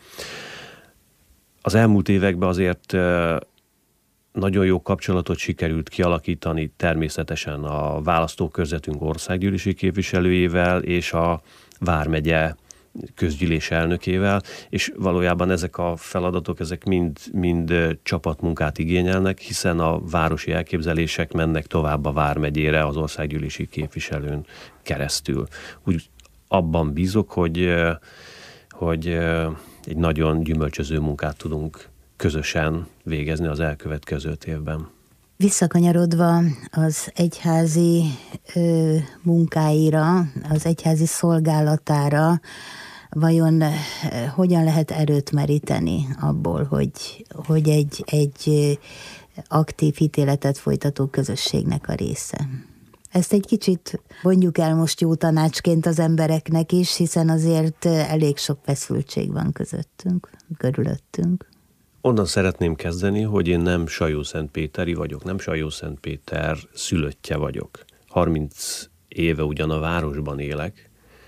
Az elmúlt években azért nagyon jó kapcsolatot sikerült kialakítani természetesen a választókörzetünk országgyűlési képviselőjével és a Vármegye közgyűlés elnökével, és valójában ezek a feladatok, ezek mind, mind csapatmunkát igényelnek, hiszen a városi elképzelések mennek tovább a Vármegyére az országgyűlési képviselőn keresztül. Úgy abban bízok, hogy, hogy egy nagyon gyümölcsöző munkát tudunk közösen végezni az elkövetkező öt évben. Visszakanyarodva az egyházi ö, munkáira, az egyházi szolgálatára, vajon ö, hogyan lehet erőt meríteni abból, hogy, hogy egy, egy aktív hitéletet folytató közösségnek a része? Ezt egy kicsit mondjuk el most jó tanácsként az embereknek is, hiszen azért elég sok feszültség van közöttünk, körülöttünk. Onnan szeretném kezdeni, hogy én nem Sajó-Szentpéteri vagyok, nem Sajó-Szentpéter szülöttje vagyok. harminc éve ugyan a városban élek,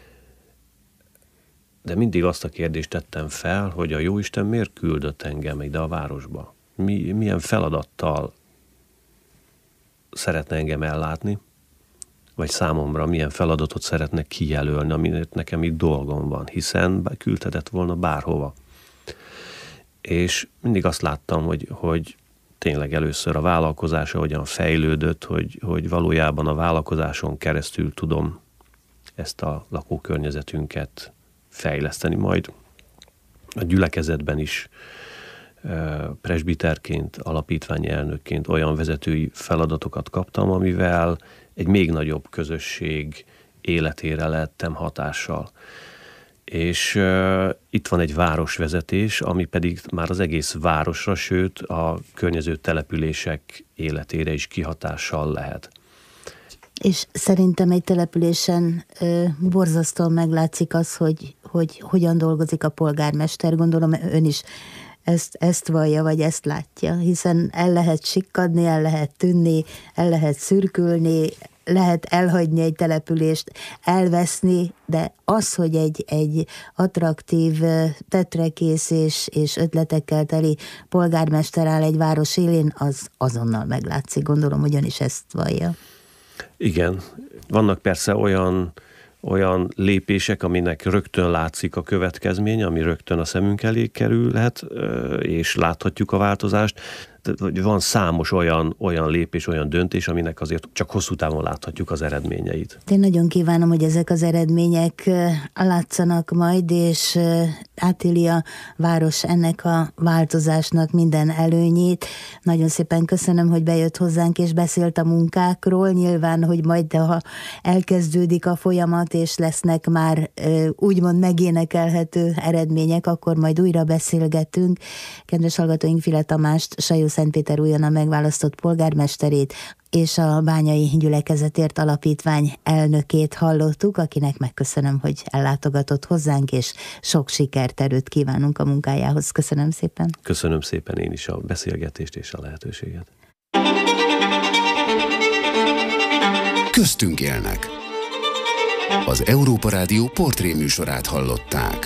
de mindig azt a kérdést tettem fel, hogy a Jóisten miért küldött engem ide a városba? Mi, milyen feladattal szeretne engem ellátni, vagy számomra milyen feladatot szeretne kijelölni, aminek nekem itt dolgom van, hiszen küldhetett volna bárhova. És mindig azt láttam, hogy, hogy tényleg először a vállalkozása hogyan fejlődött, hogy, hogy valójában a vállalkozáson keresztül tudom ezt a lakókörnyezetünket fejleszteni majd. A gyülekezetben is presbiterként, alapítványi elnökként olyan vezetői feladatokat kaptam, amivel egy még nagyobb közösség életére lettem hatással. És uh, itt van egy városvezetés, ami pedig már az egész városra, sőt a környező települések életére is kihatással lehet. És szerintem egy településen ö, borzasztóan meglátszik az, hogy, hogy hogyan dolgozik a polgármester. Gondolom ön is ezt, ezt vallja, vagy ezt látja, hiszen el lehet sikkadni, el lehet tűnni, el lehet szürkülni, lehet elhagyni egy települést, elveszni, de az, hogy egy, egy attraktív, tetrekész és, és ötletekkel teli polgármester áll egy város élén, az azonnal meglátszik. Gondolom, hogy ön is ezt vallja. Igen. Vannak persze olyan, olyan lépések, aminek rögtön látszik a következmény, ami rögtön a szemünk elé kerülhet, és láthatjuk a változást. Van számos olyan, olyan lépés, olyan döntés, aminek azért csak hosszú távon láthatjuk az eredményeit. Én nagyon kívánom, hogy ezek az eredmények látszanak majd, és átéli a város ennek a változásnak minden előnyét. Nagyon szépen köszönöm, hogy bejött hozzánk, és beszélt a munkákról. Nyilván, hogy majd, de ha elkezdődik a folyamat, és lesznek már úgymond megénekelhető eredmények, akkor majd újra beszélgetünk. Kedves hallgatóink, File Tamást, Sajó-Szentpéterújonna megválasztott polgármesterét és a Bányai Gyülekezetért Alapítvány elnökét hallottuk, akinek megköszönöm, hogy ellátogatott hozzánk, és sok sikert, erőt kívánunk a munkájához. Köszönöm szépen. Köszönöm szépen én is a beszélgetést és a lehetőséget. Köztünk élnek. Az Európa Rádió portréműsorát hallották.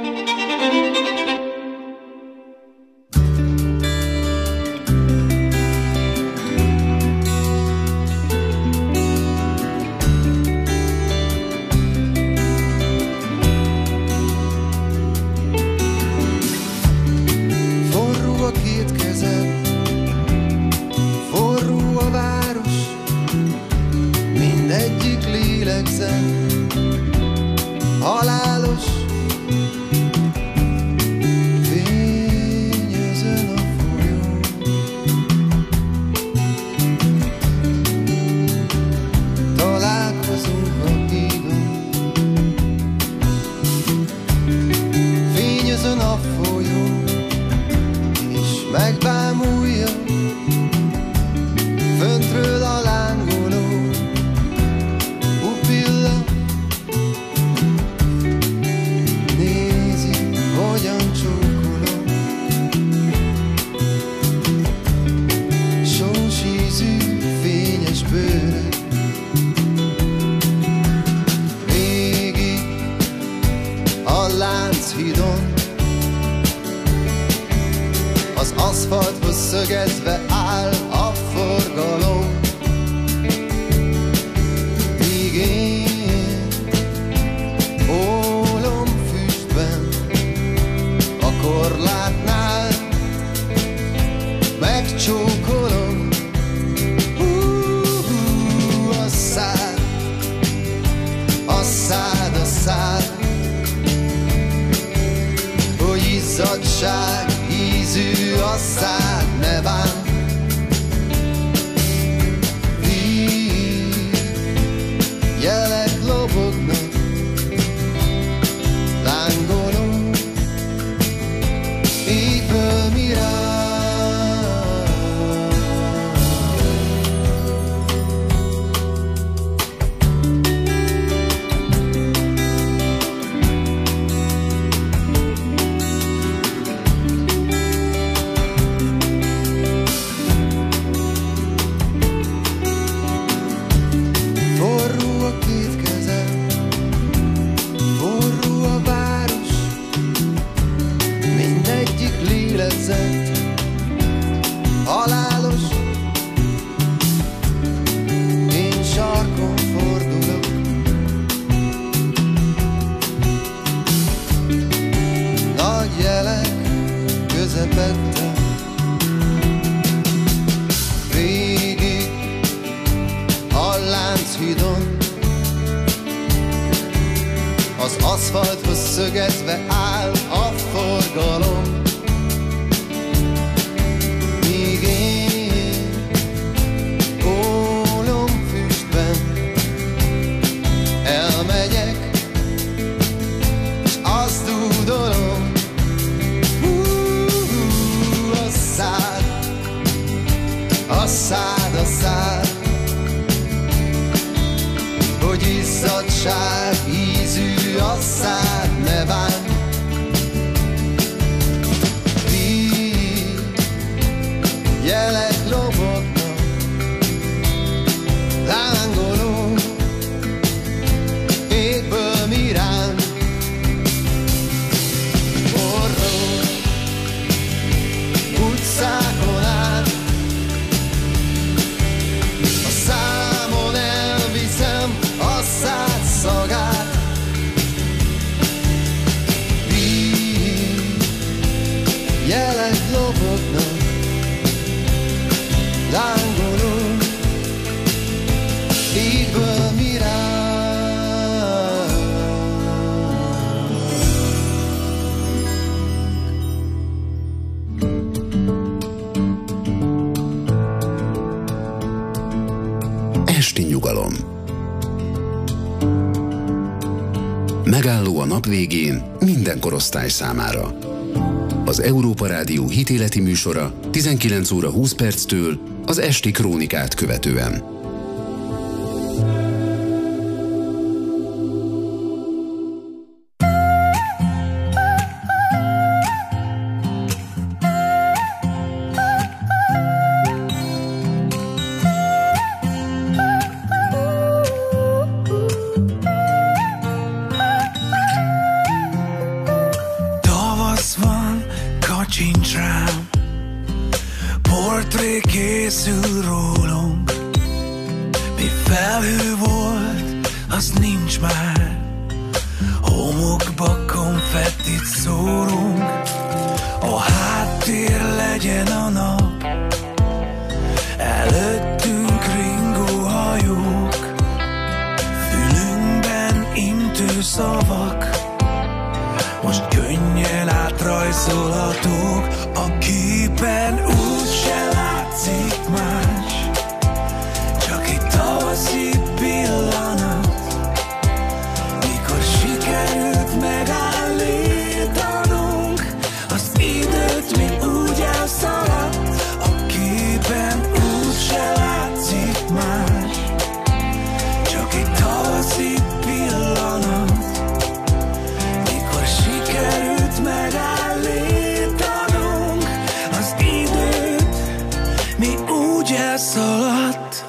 Halálos fényezön a folyó, találkozunk a hídon. Fényezön a folyó, és megbámulja föntről a lángoló pupilla. Hogyan csókolom sós ízű, fényes bőre. Végig a Lánchídon az aszfalthoz szögezve áll a forgalom. Míg én ólom füstben a korlátnál megcsókolom. Hú, a szád, a szád, a szád, hogy izzadság ízű a szád, ne bán. Víg jelek lobognak, lángoló égből mirál. Forró a két kezem, forró a város, mindegyik lélegzett halálos. Én sarkon fordulok, nagy jelek közepette. Végig a Lánchídon az aszfalthoz szögezve áll a forgalom. Míg én ólom füstben elmegyek, s hosszád ne bán. Víg, jelek lobognak, lángolunk, égből mirán. Forró utcákon át, a számon elviszem a szád szagát. Víg, jelek lobognak, lángolunk, égből mirán. Esti nyugalom. Megálló a nap végén minden korosztály számára. Az Európa Rádió hitéleti műsora tizenkilenc óra húsz perctől az esti krónikát követően. Tavasz van, kacsincs rám, portré készül rólunk. Mi felhő volt, az nincs már, homokba konfettit szórunk. A háttér legyen a nap, előttünk ringó hajók, fülünkben intő szavak, most könnyen átrajzolhatók. A képen úgyse látszik más, csak egy tavaszi pillanat, mikor sikerült megállítanunk az időt, mi úgy elszaladt. A képen úgyse látszik más, csak egy tavaszi pillanat, mikor sikerült megállítanunk az időt, mi úgy elszaladt.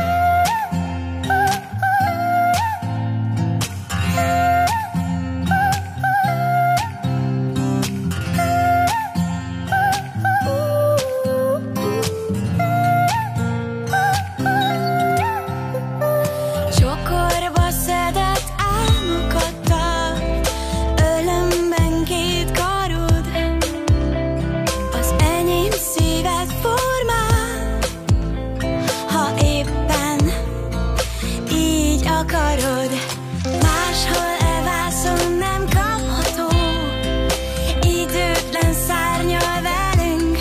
Csokorba szedett álmokat tart, ölömben két karod, az enyém szívet formál, ha éppen így akarod. Máshol elvászon nem kapható, időtlen szárnyal velünk,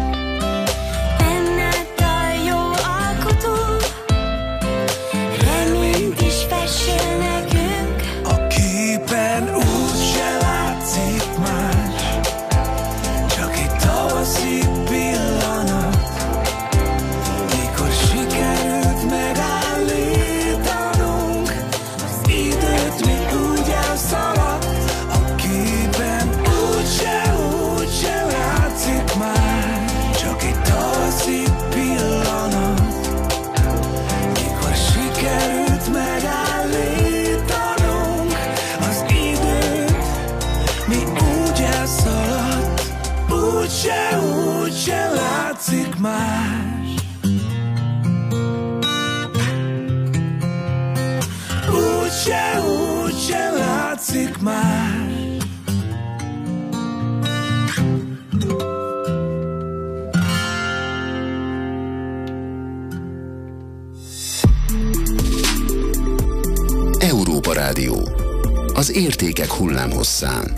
benned a jó alkotó, reményt is fessél nekünk. A képen úgyse látszik más, csak egy tavaszi pillanat, mikor sikerült megállítanunk az időt, mi úgy elszaladt. A képen úgyse, úgyse látszik már, csak egy tavaszi pillanat, mikor sikerült megállítanunk az időt, mi úgy elszaladt. Úgyse, úgyse látszik más, úgyse, úgyse látszik más. Európa Rádió. Az értékek hullámhosszán.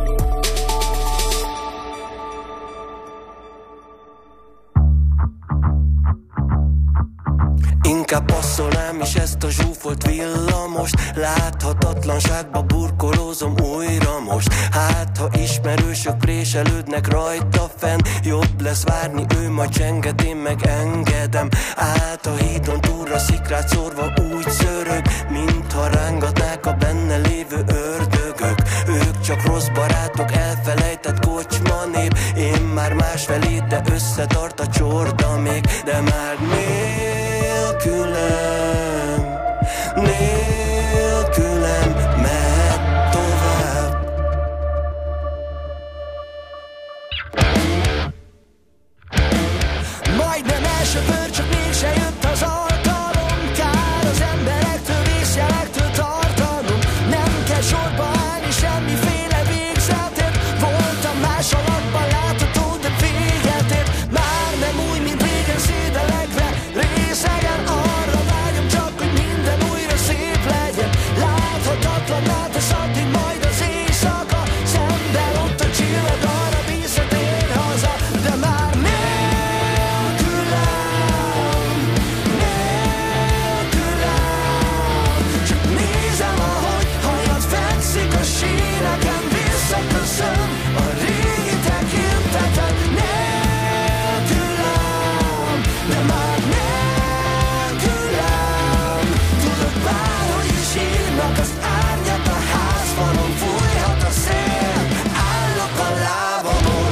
Inkább passzolnám is ezt a zsúfolt villamost, láthatatlanságba burkolózom újra most. Hát ha ismerősök préselődnek rajta fenn, jobb lesz várni, ő majd csenget, én meg engedem. Át a hídon túlra szikrát szórva úgy szörög, mintha rángatnák a benne lévő ördögök. összetart a csorda még, de már nélkülem, nélkülem mehet tovább. Majdnem elsöpör, csak mégse jött az alkalom. Kár az emberektől, vészjelektől tartanom. Nem kell sorba állni semmiféle végzetért. Voltam más alapban látható, de véget ért. Már nem úgy, mint régen, szédelekre részegen. Arra vágyom csak, hogy minden újra szép legyen. Láthatatlanná tesz addig majd az éjszaka. Szemben ott a csillag, arra visszatér haza. De már nélkülem, nélkülem. Csak nézem, ahogy hajad fekszik a síneken. Visszaköszön a régi tekintetet. Nélkülem, de már nélkülem. Tudod, bárhogy is hívnak, az árnyak a házfalon. Fújhat a szél, állok a lábamon.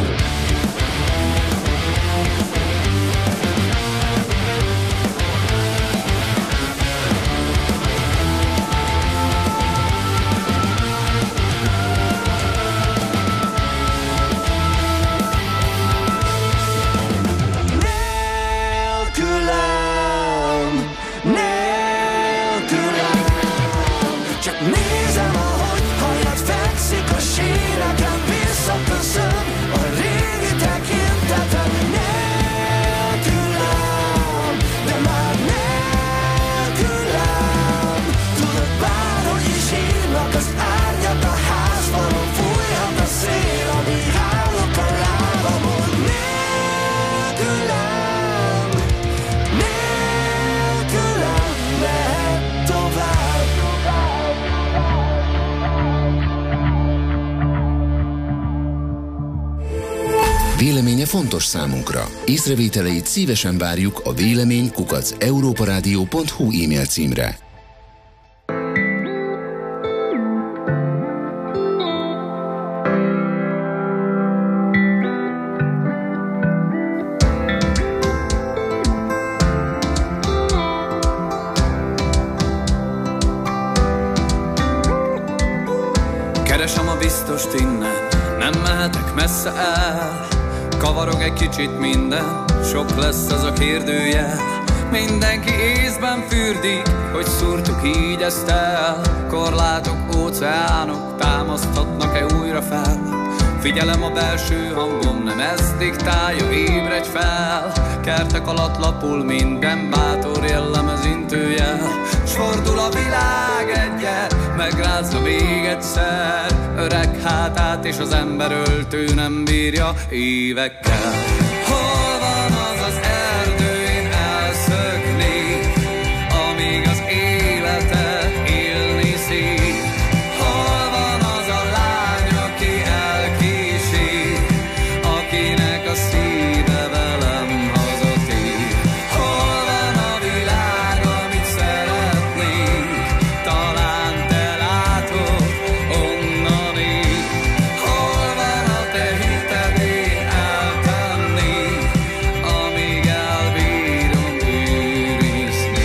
Nélkülem, nélkülem. Csak nézem, ahogy hajad fekszik a síneken. Visszaköszön a régi tekintetet. Nélkülem, de már nélkülem. Tudod, bárhogy is hívnak, az árnyak a házfalon. Fújhat a szél, amíg állok a lábamon. Nélkülem, nélkülem mehet tovább. Véleménye fontos számunkra. Észrevételeit szívesen várjuk a vélemény kukac európaradio pont hu e-mail címre. Keresem a biztost innen, nem mehetek messze el. Kavarog egy kicsit minden, sok lesz az a kérdőjel. Mindenki észben fürdik, hogy szúrtuk így ezt el. Korlátok, óceánok támaszthatnak-e újra fel? Figyelem a belső hangom, nem ezt diktálja, ébredj fel. Kertek alatt lapul minden bátor jellemez intőjel. S fordul a világ egyet, megrázza még egyszer. Öreg hátát és az ember öltő nem bírja évekkel. Hol van az az erdő, én elszökni, amíg az életet élni szív? Hol van az a lány, aki elkísér, akinek a szíve velem hazatér? Hol van a világ, amit szeretnénk? Talán te látod onnan így. Hol van a te hited, én eltenni, amíg elbírom őrizni?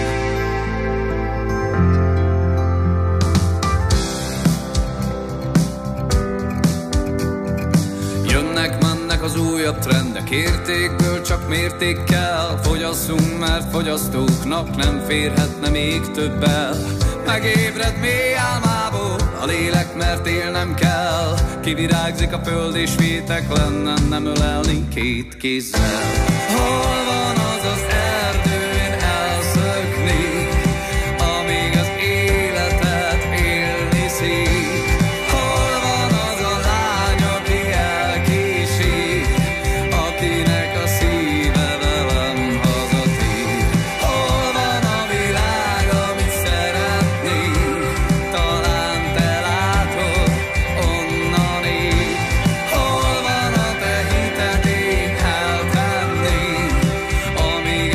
Jönnek, mennek az újabb trendek, értékből csak mérték kell. Fogyasszunk, mert fogyasztóknak nem férhetne még többel. Megébred mély álmából a lélek, mert élnem kell. Kivirágzik a föld és vétek lenne nem ölelni két kézzel. Hol van az az erdő, én elszökni, amíg az életet élni szív? Hol van az a lány, aki elkísér, akinek a szíve velem hazatér? Hol van a világ, amit szeretnénk? Talán te látod onnan így. Hol van a te hited, én eltenni, amíg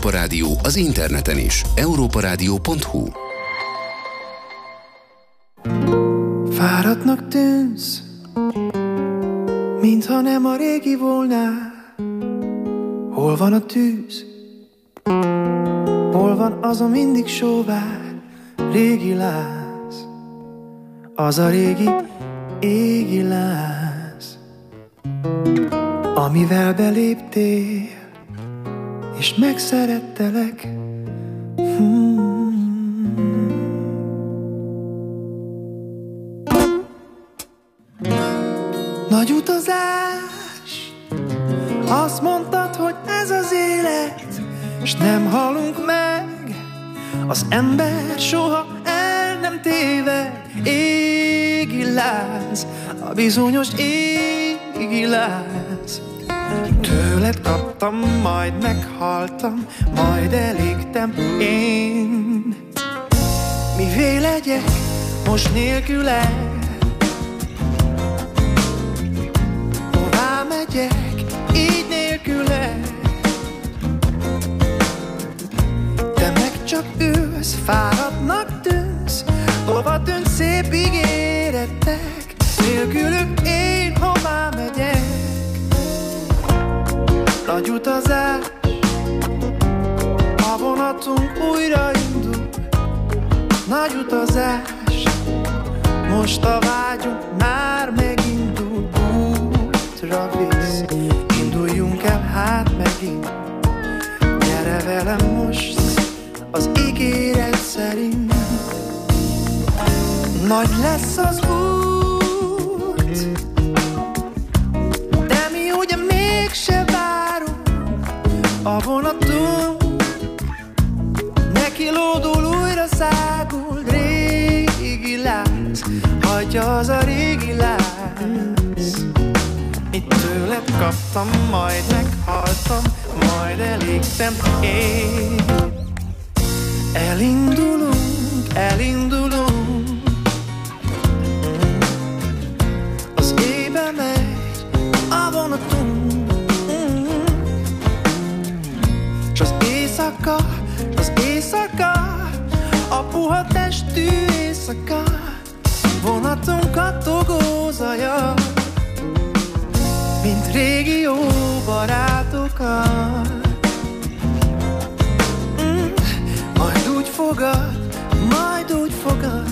Európa Rádió az interneten is. európa rádió pont hu. Fáradtnak tűnsz, mintha nem a régi volnál. Hol van a tűz? Hol van az a mindig sóvár régi láz? Az a régi égi láz, amivel beléptél, és megszerettelek. Hmm. Nagy utazás, azt mondtad, hogy ez az élet, s nem halunk meg, az ember soha el nem téved. Égi láz, a bizonyos égi láz. Tőled kaptam, majd meghaltam, majd elégtem én. Mivé legyek most nélküle? Hová megyek így nélküle? Te meg csak ülsz, fáradtnak tűnsz, hova tűnt szép ígéretek? Nélkülük én hová megyek? Nagy utazás, a vonatunk újraindul. Nagy utazás, most a vágyunk már megindul. Útra visz, induljunk el hát megint. Gyere velem most az ígéret szerint. Nagy lesz az út, de mi ugye mégse várunk. A vonatunk neki lódul, újra szágul. Régi láz, hagyja az a régi láz. Itt tőled kaptam, majd meghaltam, majd elégtem én. Elindulunk, elindulunk, az éjbe megy a vonatunk, s az éjszaka, s az éjszaka, a puha testű éjszaka, vonatunk kattogó zaja, mint régi jó barátokat. Mm, majd úgy fogad, majd úgy fogad.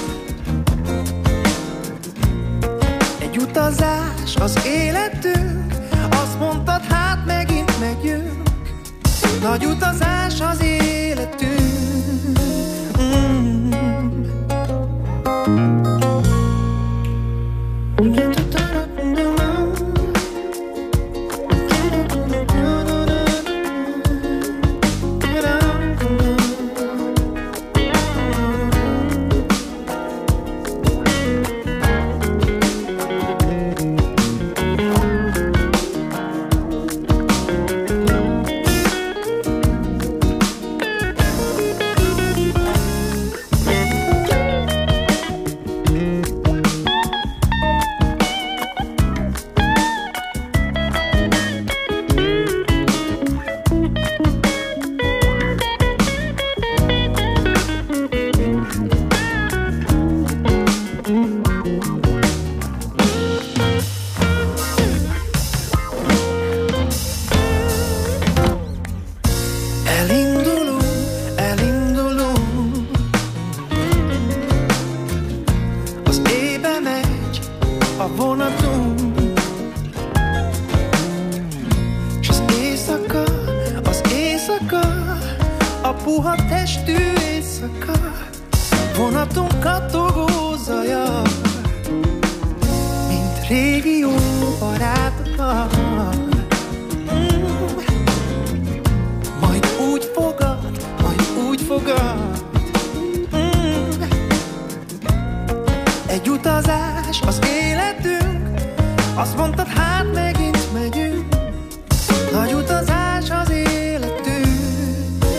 Egy utazás az életünk, azt mondtad, hát megint megjünk. Nagy utazás az életünk. Mm. Egy utazás az életünk, azt mondtad, hát megint